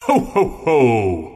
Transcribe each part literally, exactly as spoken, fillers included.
¡Ho, ho, ho!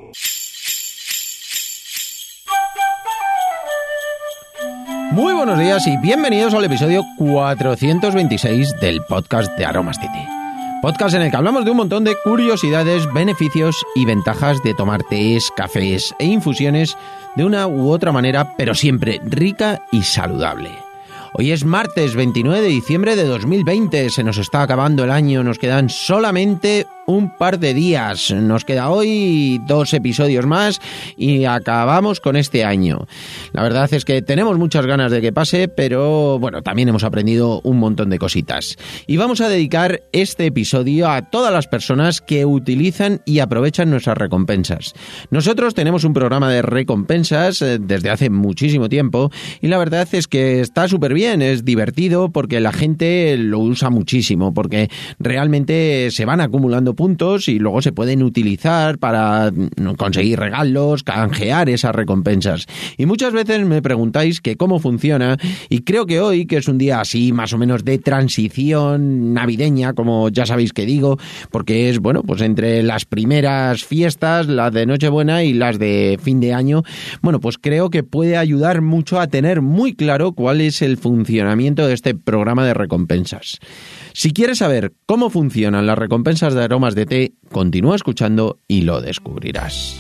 Muy buenos días y bienvenidos al episodio cuatrocientos veintiséis del podcast de Aromastity. Podcast en el que hablamos de un montón de curiosidades, beneficios y ventajas de tomar tés, cafés e infusiones de una u otra manera, pero siempre rica y saludable. Hoy es martes veintinueve de diciembre de dos mil veinte, se nos está acabando el año, nos quedan solamente un par de días. Nos queda hoy dos episodios más y acabamos con este año. La verdad es que tenemos muchas ganas de que pase, pero bueno, también hemos aprendido un montón de cositas. Y vamos a dedicar este episodio a todas las personas que utilizan y aprovechan nuestras recompensas. Nosotros tenemos un programa de recompensas desde hace muchísimo tiempo y la verdad es que está súper bien, es divertido porque la gente lo usa muchísimo, porque realmente se van acumulando puntos y luego se pueden utilizar para conseguir regalos, canjear esas recompensas. Y muchas veces me preguntáis que cómo funciona, y creo que hoy, que es un día así más o menos de transición navideña, como ya sabéis que digo, porque es, bueno, pues entre las primeras fiestas, las de Nochebuena y las de fin de año, bueno, pues creo que puede ayudar mucho a tener muy claro cuál es el funcionamiento de este programa de recompensas. Si quieres saber cómo funcionan las recompensas de aromas de té, continúa escuchando y lo descubrirás.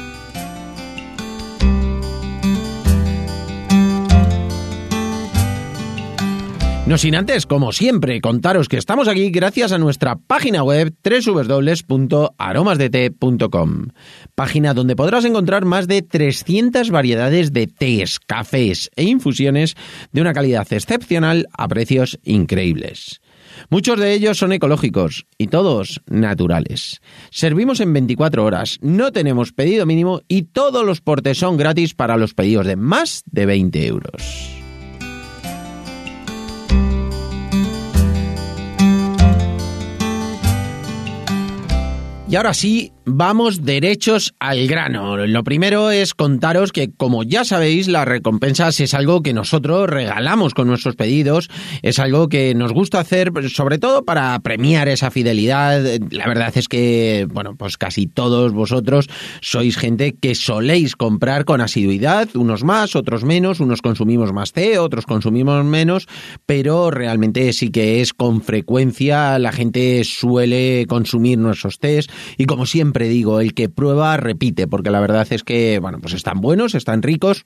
No sin antes, como siempre, contaros que estamos aquí gracias a nuestra página web doble u doble u doble u punto aromas de té punto com, página donde podrás encontrar más de trescientas variedades de tés, cafés e infusiones de una calidad excepcional a precios increíbles. Muchos de ellos son ecológicos y todos naturales. Servimos en veinticuatro horas, no tenemos pedido mínimo y todos los portes son gratis para los pedidos de más de veinte euros. Y ahora sí, vamos derechos al grano. Lo primero es contaros que, como ya sabéis, las recompensas es algo que nosotros regalamos con nuestros pedidos, es algo que nos gusta hacer, sobre todo para premiar esa fidelidad. La verdad es que, bueno, pues casi todos vosotros sois gente que soléis comprar con asiduidad, unos más, otros menos, unos consumimos más té, otros consumimos menos, pero realmente sí que es con frecuencia, la gente suele consumir nuestros tés. Y como siempre digo, el que prueba repite, porque la verdad es que, bueno, pues están buenos, están ricos.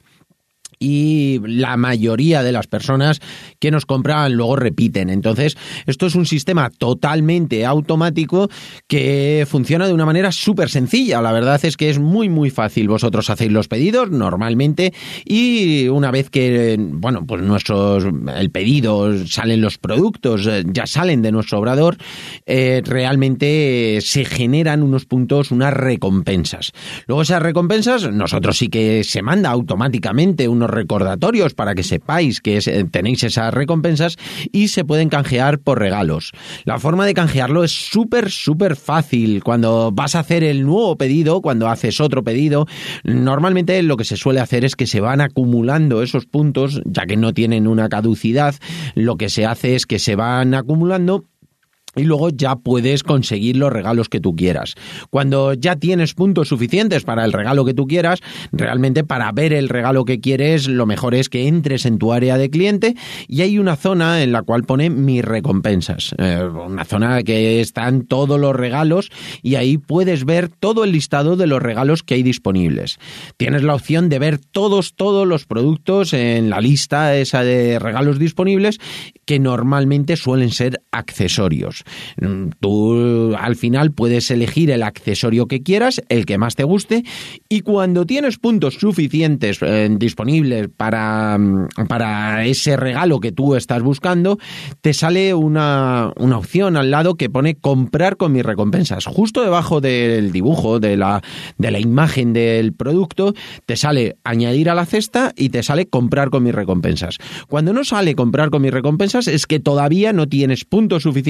Y la mayoría de las personas que nos compran luego repiten. Entonces, esto es un sistema totalmente automático que funciona de una manera súper sencilla. La verdad es que es muy, muy fácil. Vosotros hacéis los pedidos normalmente y una vez que, bueno, pues nuestros, el pedido, salen los productos, ya salen de nuestro obrador, eh, realmente se generan unos puntos, unas recompensas. Luego esas recompensas, nosotros sí que se manda automáticamente unos recordatorios para que sepáis que es, tenéis esas recompensas y se pueden canjear por regalos. La forma de canjearlo es súper, súper fácil. Cuando vas a hacer el nuevo pedido, cuando haces otro pedido, normalmente lo que se suele hacer es que se van acumulando esos puntos, ya que no tienen una caducidad. Lo que se hace es que se van acumulando y luego ya puedes conseguir los regalos que tú quieras. Cuando ya tienes puntos suficientes para el regalo que tú quieras, realmente para ver el regalo que quieres, lo mejor es que entres en tu área de cliente y hay una zona en la cual pone mis recompensas. Eh, una zona que están todos los regalos y ahí puedes ver todo el listado de los regalos que hay disponibles. Tienes la opción de ver todos, todos los productos en la lista esa de regalos disponibles que normalmente suelen ser accesorios. Tú al final puedes elegir el accesorio que quieras, el que más te guste, y cuando tienes puntos suficientes eh, disponibles para, para ese regalo que tú estás buscando, te sale una, una opción al lado que pone comprar con mis recompensas. Justo debajo del dibujo, de la, de la imagen del producto, te sale añadir a la cesta y te sale comprar con mis recompensas. Cuando no sale comprar con mis recompensas es que todavía no tienes puntos suficientes para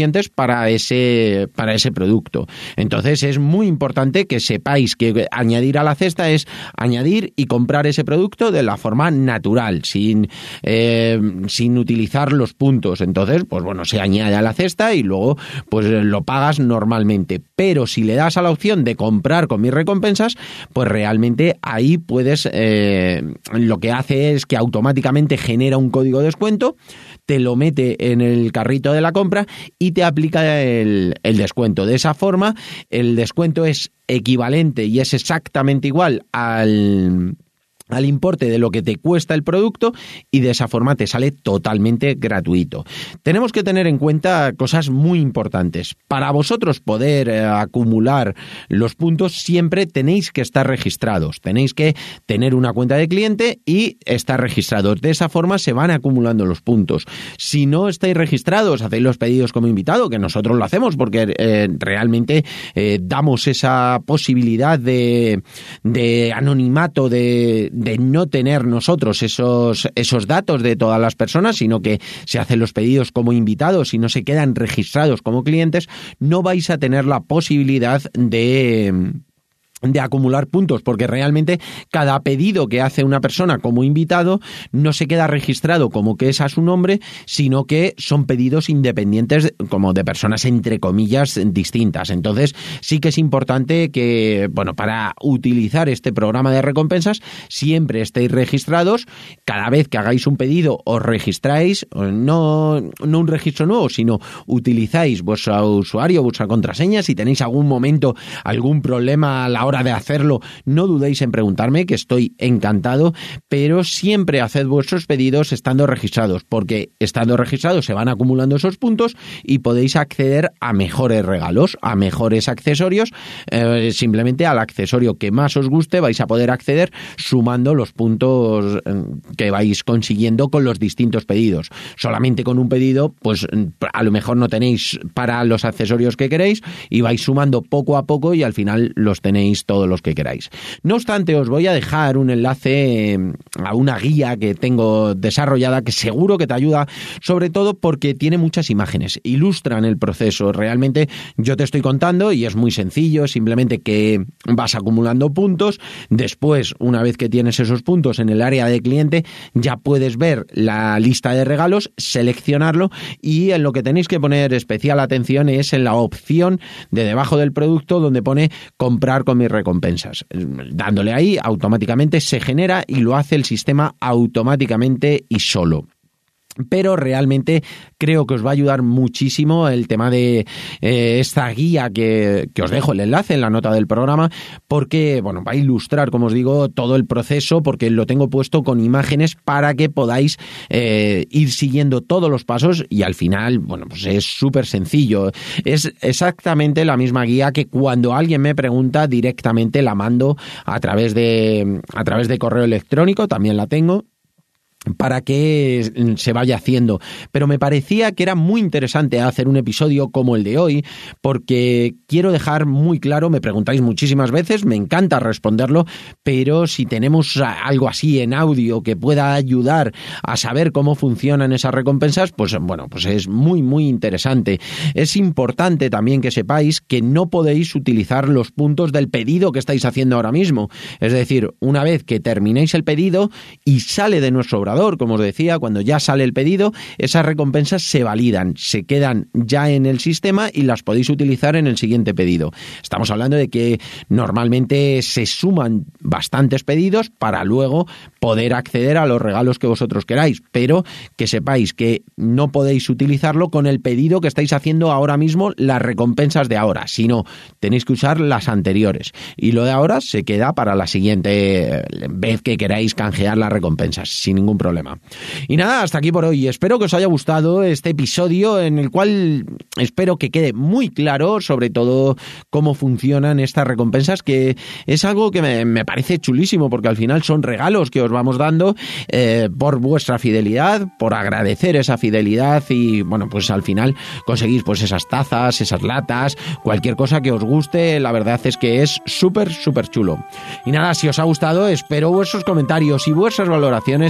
para ese, para ese producto. Entonces es muy importante que sepáis que añadir a la cesta es añadir y comprar ese producto de la forma natural, sin, eh, sin utilizar los puntos. Entonces, pues bueno, se añade a la cesta y luego pues lo pagas normalmente. Pero si le das a la opción de comprar con mis recompensas, pues realmente ahí puedes, eh, lo que hace es que automáticamente genera un código de descuento, te lo mete en el carrito de la compra y te aplica el, el descuento. De esa forma, el descuento es equivalente y es exactamente igual al... al importe de lo que te cuesta el producto y de esa forma te sale totalmente gratuito. Tenemos que tener en cuenta cosas muy importantes. Para vosotros poder eh, acumular los puntos siempre tenéis que estar registrados. Tenéis que tener una cuenta de cliente y estar registrados. De esa forma se van acumulando los puntos. Si no estáis registrados, hacéis los pedidos como invitado, que nosotros lo hacemos porque eh, realmente eh, damos esa posibilidad de, de anonimato, de de no tener nosotros esos, esos datos de todas las personas, sino que se hacen los pedidos como invitados y no se quedan registrados como clientes, no vais a tener la posibilidad de... de acumular puntos, porque realmente cada pedido que hace una persona como invitado no se queda registrado como que es a su nombre, sino que son pedidos independientes como de personas entre comillas distintas. Entonces sí que es importante que, bueno, para utilizar este programa de recompensas siempre estéis registrados. Cada vez que hagáis un pedido os registráis, no, no un registro nuevo, sino utilizáis vuestro usuario, vuestra contraseña. Si tenéis algún momento, algún problema a la hora de hacerlo, no dudéis en preguntarme, que estoy encantado, pero siempre haced vuestros pedidos estando registrados, porque estando registrados se van acumulando esos puntos y podéis acceder a mejores regalos, a mejores accesorios. Eh, simplemente al accesorio que más os guste vais a poder acceder sumando los puntos que vais consiguiendo con los distintos pedidos. Solamente con un pedido, pues a lo mejor no tenéis para los accesorios que queréis y vais sumando poco a poco y al final los tenéis todos los que queráis. No obstante, os voy a dejar un enlace a una guía que tengo desarrollada que seguro que te ayuda, sobre todo porque tiene muchas imágenes, ilustran el proceso. Realmente yo te estoy contando y es muy sencillo, simplemente que vas acumulando puntos. Después, una vez que tienes esos puntos en el área de cliente, ya puedes ver la lista de regalos, seleccionarlo y en lo que tenéis que poner especial atención es en la opción de debajo del producto donde pone comprar con mis recompensas. Dándole ahí, automáticamente se genera y lo hace el sistema automáticamente y solo. Pero realmente creo que os va a ayudar muchísimo el tema de eh, esta guía que, que os dejo el enlace en la nota del programa, porque bueno, va a ilustrar, como os digo, todo el proceso, porque lo tengo puesto con imágenes para que podáis eh, ir siguiendo todos los pasos y al final, bueno, pues es súper sencillo. Es exactamente la misma guía que cuando alguien me pregunta directamente la mando a través de, a través de correo electrónico, también la tengo, para que se vaya haciendo. Pero me parecía que era muy interesante hacer un episodio como el de hoy, porque quiero dejar muy claro, me preguntáis muchísimas veces, me encanta responderlo, pero si tenemos algo así en audio que pueda ayudar a saber cómo funcionan esas recompensas, pues bueno, pues es muy muy interesante. Es importante también que sepáis que no podéis utilizar los puntos del pedido que estáis haciendo ahora mismo. Es decir, una vez que terminéis el pedido y sale de nuestro obrador, como os decía, cuando ya sale el pedido, esas recompensas se validan, se quedan ya en el sistema y las podéis utilizar en el siguiente pedido. Estamos hablando de que normalmente se suman bastantes pedidos para luego poder acceder a los regalos que vosotros queráis, pero que sepáis que no podéis utilizarlo con el pedido que estáis haciendo ahora mismo, las recompensas de ahora, sino tenéis que usar las anteriores y lo de ahora se queda para la siguiente vez que queráis canjear las recompensas, sin ningún problema. problema. Y nada, hasta aquí por hoy. Espero que os haya gustado este episodio en el cual espero que quede muy claro sobre todo cómo funcionan estas recompensas, que es algo que me, me parece chulísimo porque al final son regalos que os vamos dando eh, por vuestra fidelidad, por agradecer esa fidelidad y bueno, pues al final conseguís pues esas tazas, esas latas, cualquier cosa que os guste. La verdad es que es súper, súper chulo. Y nada, si os ha gustado, espero vuestros comentarios y vuestras valoraciones, además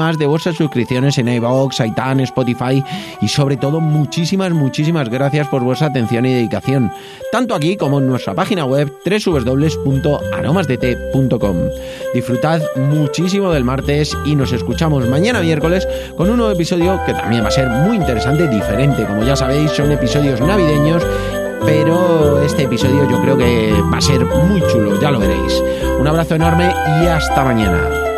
además de vuestras suscripciones en iVoox, iTunes, Spotify y sobre todo muchísimas, muchísimas gracias por vuestra atención y dedicación, tanto aquí como en nuestra página web doble u doble u doble u punto aromasdt punto com. Disfrutad muchísimo del martes y nos escuchamos mañana miércoles con un nuevo episodio que también va a ser muy interesante, diferente. Como ya sabéis, son episodios navideños, pero este episodio yo creo que va a ser muy chulo, ya lo veréis. Un abrazo enorme y hasta mañana.